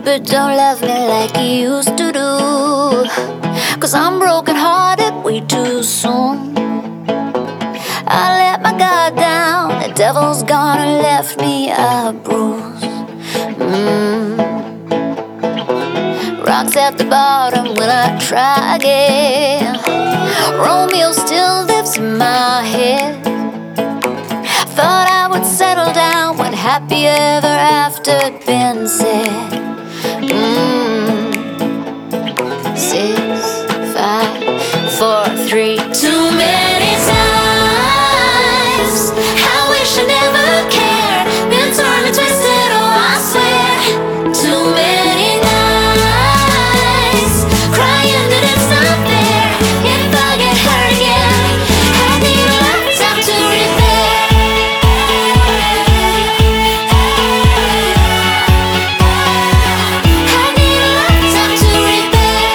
but don't love me like you used to do. 'Cause I'm broken hearted way too soon. I let my guard down, the devil's gone and left me a bruise. Rocks at the bottom, will I try again? Romeo still lives in my head. Thought I would settle down when happy ever after been said. 6, 5, 4, 3. Too many times I wish I never cared. Been torn and twisted, oh I swear. Too many nights crying that it's not fair. If I get hurt again, I need a lifetime to repair. I need a lifetime to repair.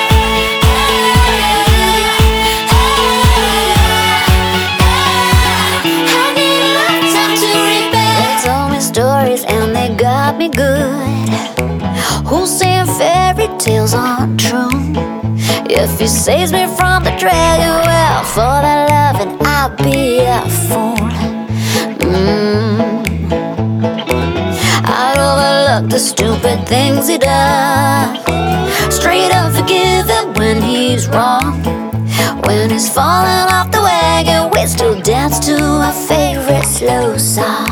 I need a lifetime to repair. They told me stories and they got me good. Who's saying fairy tales aren't true? If he saves me from the dragon, well, for that loving I'll be a fool. I'd overlook the stupid things he does. Straight up forgive him when he's wrong. When he's falling off the wagon, we still dance to our favorite slow song.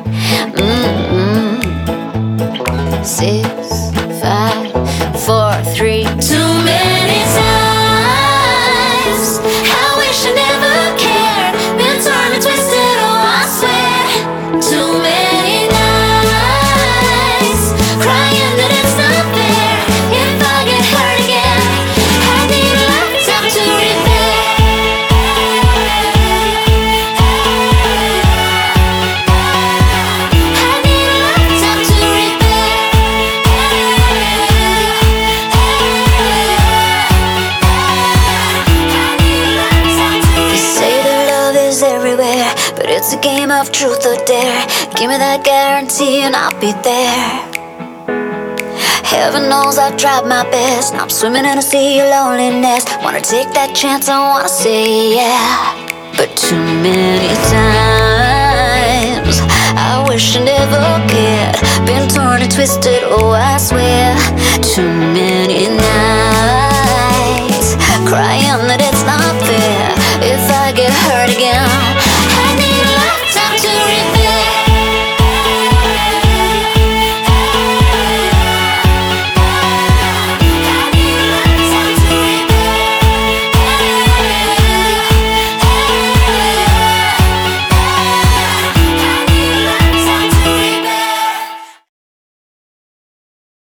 6, 5, 4, 3. Too many times I wish I never cared. Been torn and twisted, oh I swear. Too many nights crying that it's not fair. If I get hurt again, I need a lifetime to repair. I need a lifetime to repair. They say that love is everywhere, but it's a game of truth or dare. Give me that guarantee and I'll be there. Heaven knows I've tried my best. Now I'm swimming in a sea of loneliness. Wanna take that chance, I wanna say yeah. But too many times I wish I never cared. Been torn and twisted, oh I swear. Too